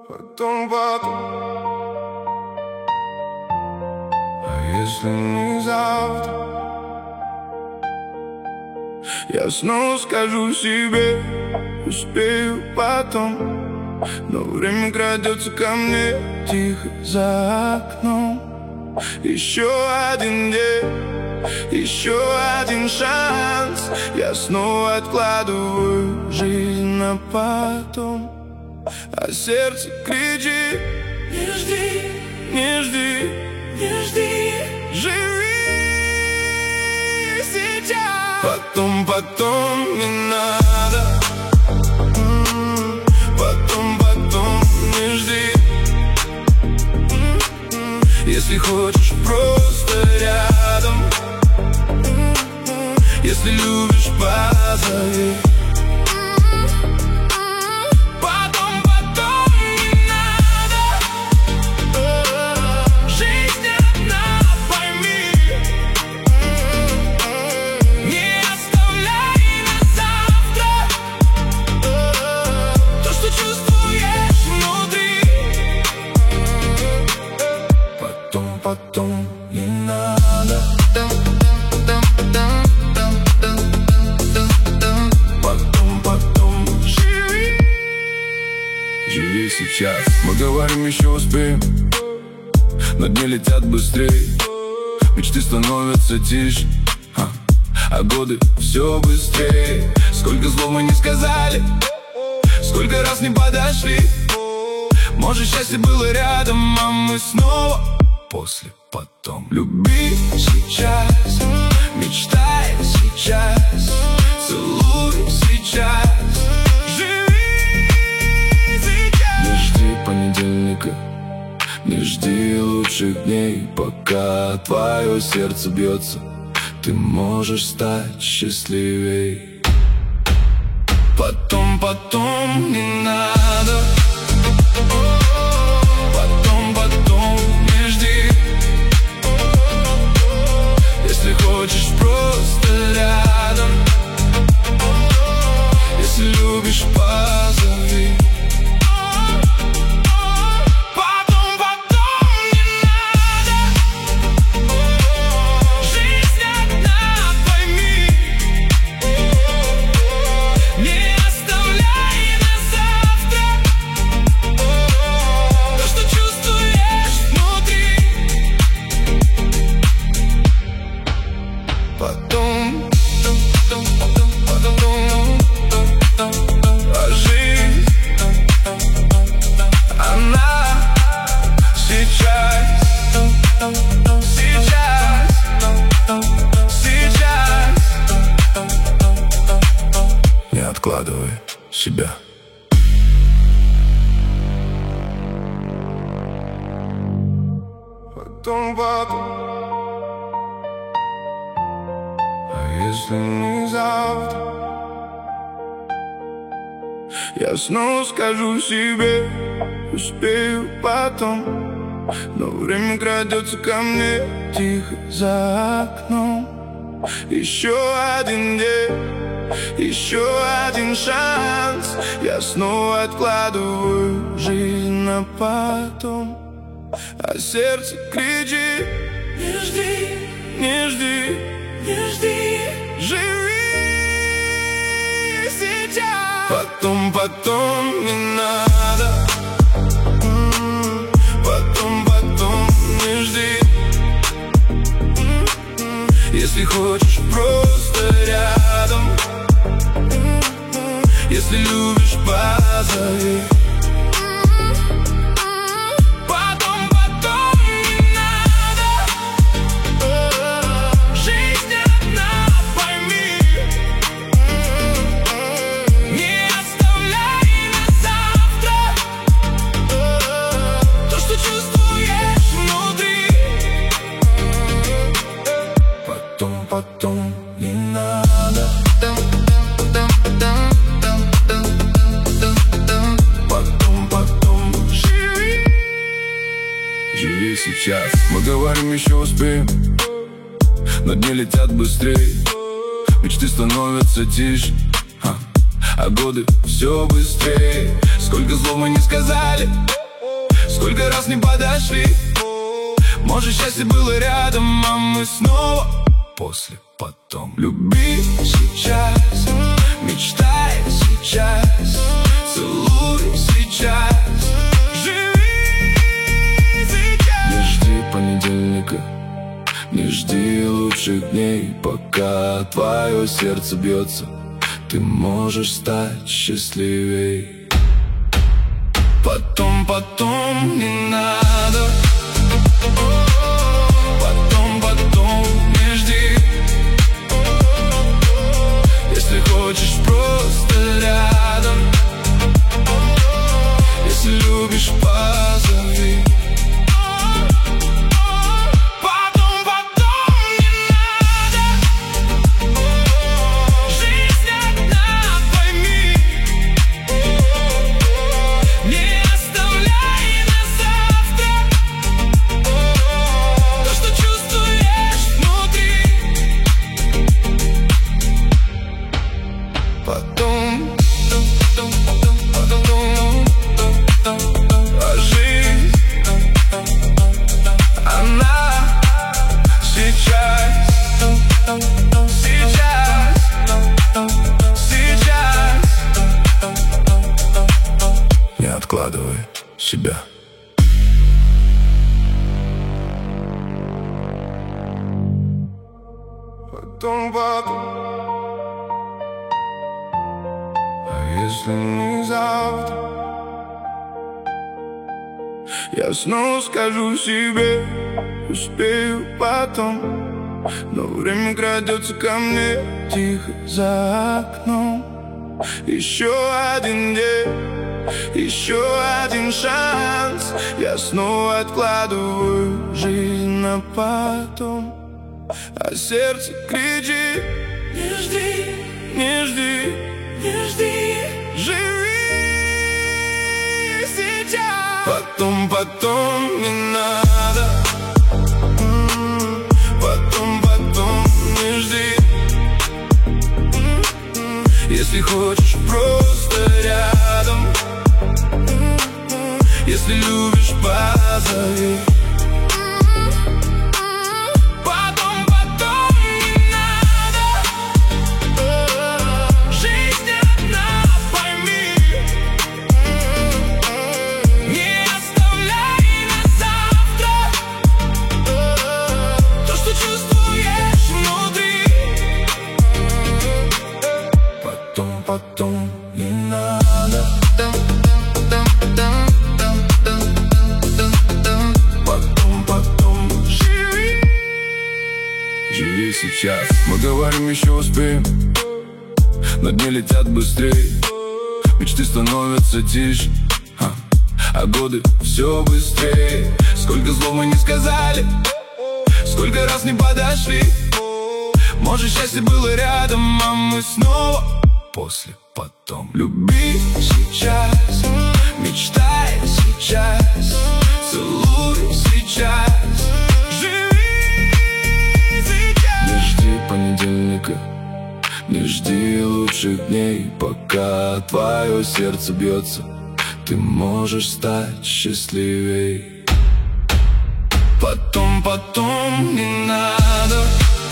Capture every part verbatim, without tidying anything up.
Потом, потом. А если не завтра? Я снова скажу себе, успею потом. Но время крадется ко мне тихо за окном. Еще один день, еще один шанс. Я снова откладываю жизнь на потом. А сердце кричит: не жди, не жди, не жди, живи сейчас. Потом, потом не надо. Потом, потом не жди. Если хочешь, просто рядом. Если любишь, позови. Потом, потом не надо. Жизнь одна, пойми. Не оставляй на завтра то, что чувствуешь внутри. Потом, потом не надо. Потом, потом живи. Живи сейчас. Мы говорим, еще успеем, но дни летят быстрее. Мечты становятся тише, а, а годы все быстрее. Сколько слов мы не сказали, сколько раз не подошли. Может, счастье было рядом, а мы снова после, потом. Люби сейчас, мечтай сейчас, целуй сейчас, живи сейчас. Не жди понедельника, не жди лучших дней. Пока твое сердце бьется, ты можешь стать счастливей. Потом, потом не надо. Потом, потом не жди. Если хочешь, просто рядом. Если любишь, позови. Потом, потом не надо. Жизнь одна, пойми. Не оставляй на завтра то, что чувствуешь внутри. Потом, потом, потом, потом, а жизнь, она сейчас, сейчас, сейчас. Не откладывай себя. Потом, потом. А если не завтра? Я снова скажу себе, успею потом. Но время крадется ко мне тихо за окном. Еще один день, еще один шанс. Я снова откладываю жизнь на потом. А сердце кричит: не жди, не жди, не жди, живи сейчас. Потом, потом не надо. Потом, потом не жди. Если хочешь, просто рядом. Если любишь, позови. Потом, потом не надо. Жизнь одна, пойми. Не оставляй на завтра то, что чувствуешь внутри. Потом, потом не надо. Потом, потом живи. Живи сейчас. Мы говорим, еще успеем, но дни летят быстрее. Мечты становятся тише, а, а годы все быстрее. Сколько слов мы не сказали, сколько раз не подошли. Может, счастье было рядом, а мы снова после, потом. Люби сейчас, мечтай сейчас, целуй сейчас, живи сейчас. Не жди понедельника, не жди лучших дней, пока твое сердце бьется, ты можешь стать счастливей. Потом, потом, не надо. Потом, потом, не жди. Если хочешь, просто рядом. Если любишь, позови. Потом, потом, не надо. Жизнь одна, пойми. Не оставляй на завтра то, что чувствуешь внутри. Потом, а жизнь, она сейчас, сейчас, сейчас. Не откладывай себя. Потом, потом. А если не завтра, я снова скажу себе, успею потом. Но время крадется ко мне тихо за окном. Еще один день, еще один шанс. Я снова откладываю жизнь на потом. А сердце кричит: не жди, не жди, не жди, живи сейчас. Потом, потом, не надо. Потом, потом, не жди. Если хочешь, просто рядом. Если любишь, позови. Потом, потом, не надо. Жизнь одна, пойми. Не оставляй на завтра то, что чувствуешь внутри. Потом, потом, не надо. Потом, потом, живи. Живи сейчас. Мы говорим, еще успеем. Но дни летят быстрее. Мечты становятся тише, а, а годы все быстрее. Сколько слов мы не сказали, сколько раз не подошли. Может, счастье было рядом, а мы снова после, потом. Люби сейчас, мечтай сейчас, целуй сейчас, живи сейчас. Не жди понедельника, не жди лучших дней, пока твое сердце бьется, ты можешь стать счастливей. Потом, потом, не надо.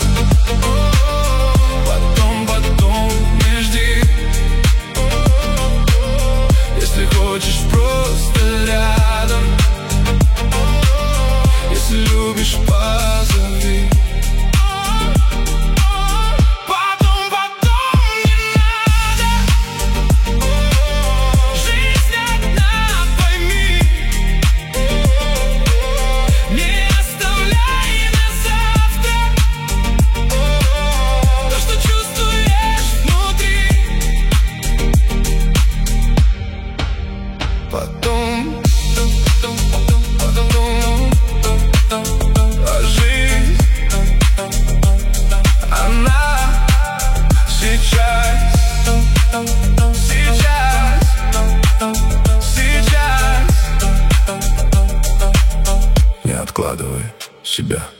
Потом, потом, не жди. Если хочешь, просто рядом. Если любишь, позови. Потом, потом, не надо. Жизнь одна, пойми. Не оставляй на завтра то, что чувствуешь внутри. Потом, а жизнь, она сейчас, сейчас, сейчас. Не откладывай себя.